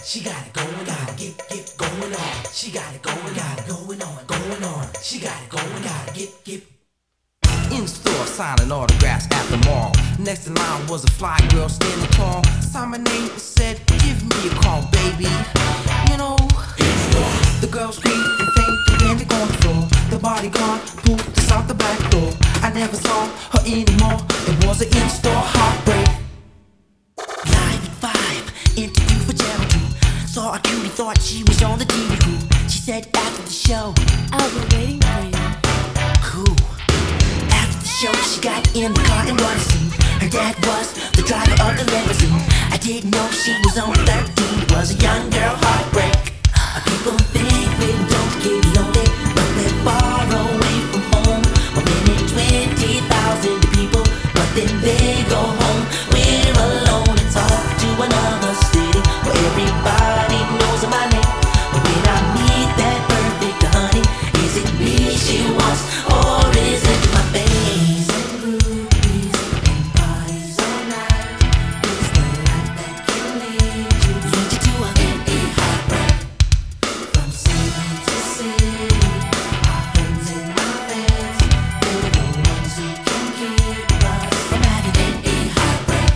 She got it going on, get going on. She got it going on. She got it going on, get. In store, signing autographs at the mall. Next in line was a fly girl standing tall. Signed my name and said, give me a call, baby. You know, the girl screamed and fainted and landed on the floor. The bodyguard pulled us out the back door. I never saw her anymore. It was an in-store heartbreak. Live at 5, interview for Channel 2. Saw a cutie, thought she was on the TV crew. She said after the show, I'll be waiting for you. cool. After the show, she got in the car and what a scene. Her dad was the driver of the limousine. I didn't know she was on 13. Was a young girl heartbreak. People think we don't get lonely, but we're far away from home. 1,020,000 people, but then they go home. We're alone and talk to another city where everybody knows my name. But when I meet that perfect honey, is it me she wants or is it my face? And rubies and parties all night. It's the life that can lead you to a heartbreak. From city to city, our friends and our fans, they're the ones who can keep us from having a heartbreak.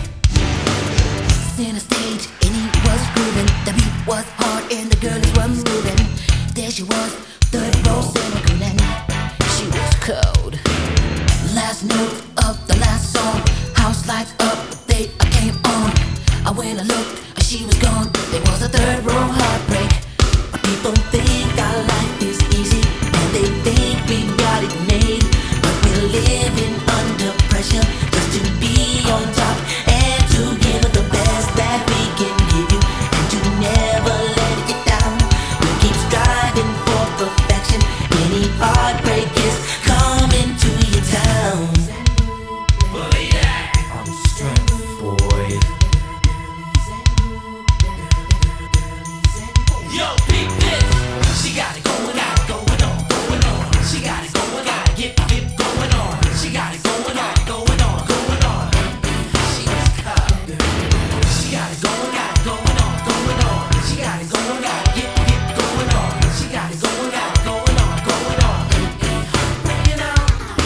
Center stage and he was grooving. The beat was hard and the girls were moving. There she was, third row center girl, and she was cold. Last note of the last song, house lights up, they came on. I went and looked, she was gone. There was a third row heartbreak. People think our life is easy, and they think we got it made. But we're living under pressure just to be on top and to give it the best that we can give you, and to never let it down. We keep striving for perfection. Any heartbreak is coming to your town. Believe that. I'm strength, boy. Yo, peep this. She got it going on. She got it going on, get going on. She got it going on. She was cold. She got it going on. She got it going on, get going on. She got it going on. You know.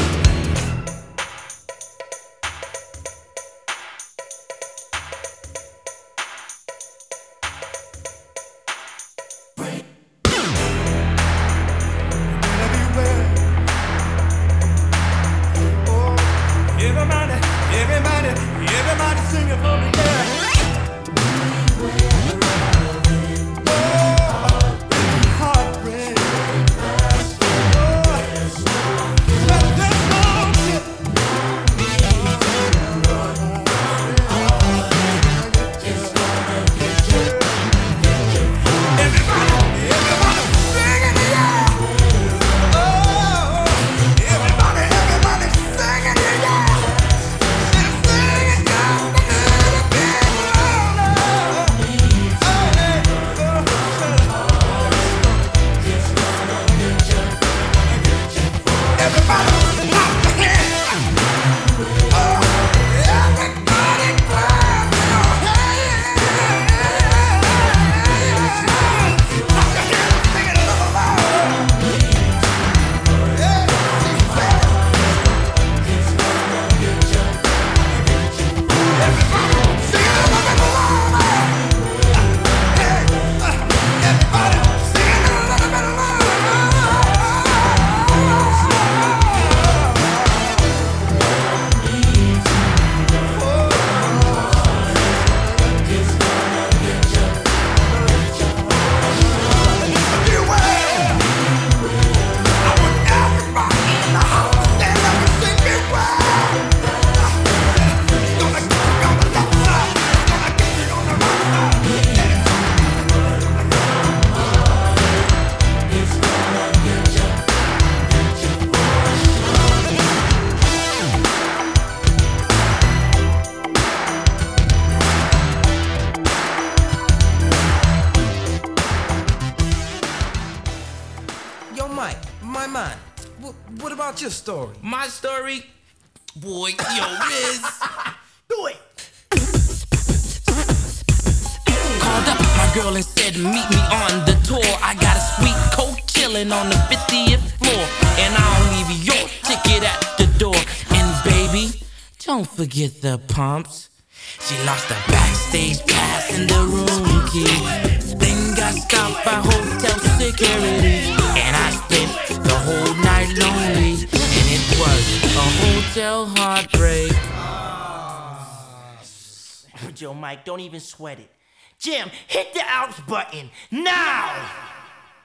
Everybody singing for me, yeah. Heartbreak. What about your story? My story, boy, yo, Riz. Do it. Called up my girl and said meet me on the tour. I got a sweet coat chillin' on the 50th floor, and I'll leave your ticket at the door. And baby, don't forget the pumps. She lost the backstage pass and the room key, then got stopped by hotel security, and I spent the whole night lonely, and it was a hotel heartbreak. Joe Mike, don't even sweat it. Jim, hit the outs button now!